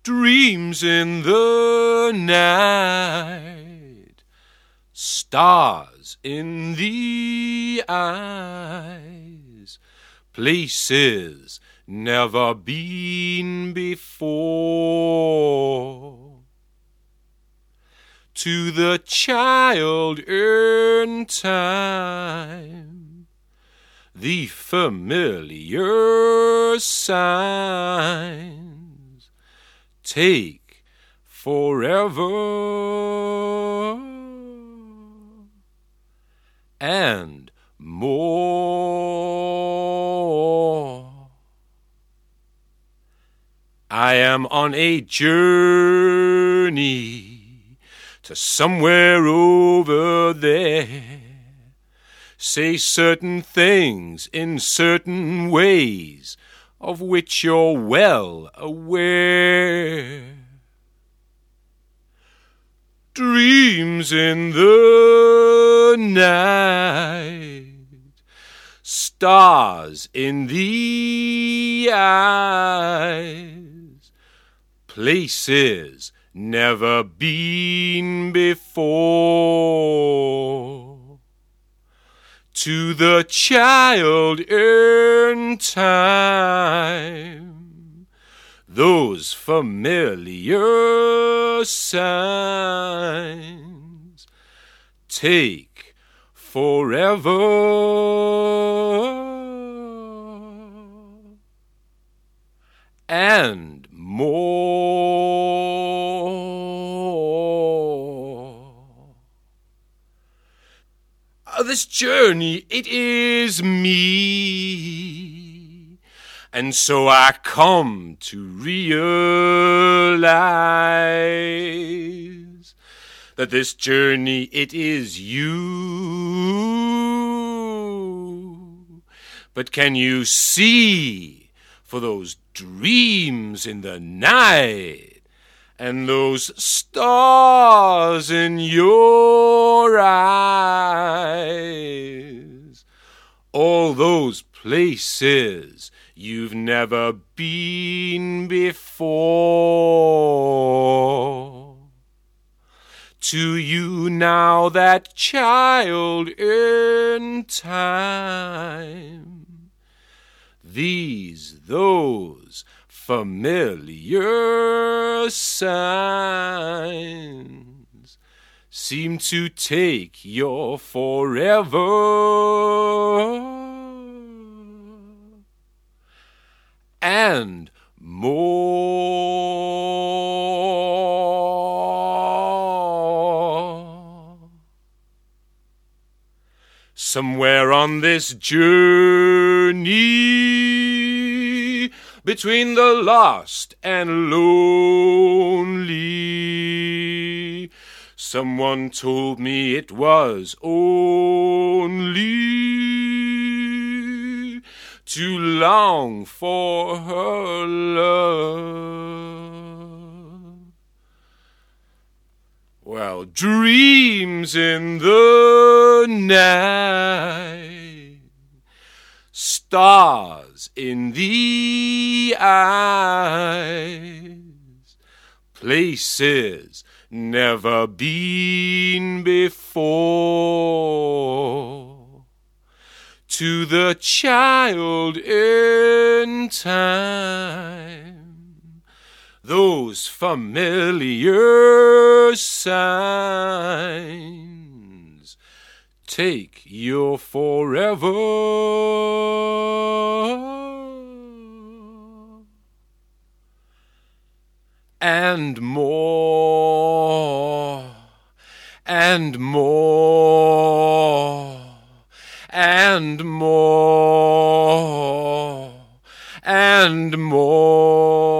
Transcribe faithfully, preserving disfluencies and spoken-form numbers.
Dreams in the night, stars in the eyes, places never been before. To the child in time, the familiar signs take forever and more. I am on a journey to somewhere over there. Say certain things in certain ways of which you're well aware. Dreams in the night, stars in the eyes, places never been before. To the child in time, those familiar signs take forever and more. This journey, it is me, and so I come to realize that this journey, it is you. But can you see for those dreams in the night and those stars in your eyes, all those places you've never been before? To you now, that child in time, these, those familiar signs seem to take your forever and more. Somewhere on this journey, between the lost and lonely, someone told me it was only to long for her love. Well, dreams in the night, stars in the eyes, places never been before. To the child in time, those familiar signs take your forever and more and more and more and more.